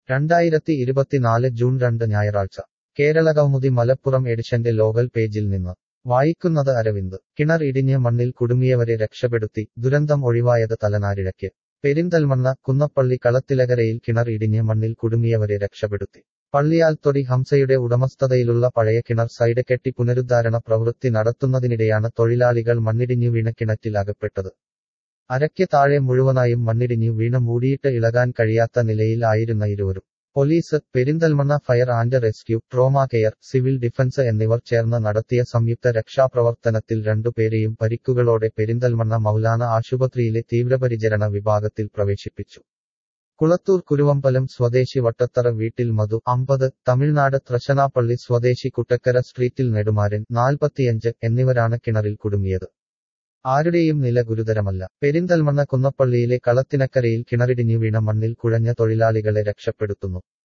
2024 June 2 ഞായറാഴ്ച കേരളകൗമുദി മലപ്പുറം എഡിഷന്റെ local പേജിൽ നിന്ന് വായിക്കുന്നത് അരവിന്ദ് കിണർ ഇടിഞ്ഞ് മണ്ണിൽ കുടുങ്ങിയവരെ രക്ഷപ്പെടുത്തി ദുരന്തം ഒഴിവായത് തലനാരിഴയ്ക്ക് പെരിന്തൽമണ്ണ കുന്നപ്പള്ളി കളത്തിലകരയിൽ കിണർ ഇടിഞ്ഞ് മണ്ണിൽ കുടുങ്ങിയവരെ രക്ഷപ്പെടുത്തി പള്ളിയാൽത്തൊടി ഹംസയുടെ ഉടമസ്ഥതയിലുള്ള പഴയ കിണർ സൈഡ് കെട്ടി പുനരുദ്ധാരണ പ്രവൃത്തി നടത്തുന്നതിനിടെയാണ് തൊഴിലാളികൾ മണ്ണിടിഞ്ഞു വീണ കിണറ്റിൽ അകപ്പെട്ടത് അരയ്ക്ക് താഴെ മുഴുവനായും മണ്ണിടിഞ്ഞു വീണ മൂടിയിട്ട് ഇളകാൻ കഴിയാത്ത നിലയിൽ ആയിരുന്ന ഇരുവരും police Perinthalmanna fire and rescue trauma care civil defence എന്നിവർ ചേർന്ന് നടത്തിയ സംയുക്ത രക്ഷാപ്രവർത്തനത്തിൽ രണ്ടുപേരെയും പരിക്കുകളോടെ പെരിന്തൽമണ്ണ മൗലാന ആശുപത്രിയിലെ തീവ്രപരിചരണ വിഭാഗത്തിൽ പ്രവേശിപ്പിച്ചു കുളത്തൂർ കുരുവമ്പലം സ്വദേശി വട്ടത്തറ വീട്ടിൽ മധു 50 തമിഴ്നാട് ത്രശനാപ്പള്ളി സ്വദേശി കുട്ടക്കര സ്ട്രീറ്റിൽ നെടുമാരൻ 45 എന്നിവരാണ് കിണറിൽ കുടുങ്ങിയത് ആരുടെയും നില ഗുരുതരമല്ല പെരിന്തൽമണ്ണ കുന്നപ്പള്ളിയിലെ കളത്തിനക്കരയിൽ കിണറിടിഞ്ഞു വീണ മണ്ണിൽ കുഴഞ്ഞ തൊഴിലാളികളെ രക്ഷപ്പെടുത്തുന്നു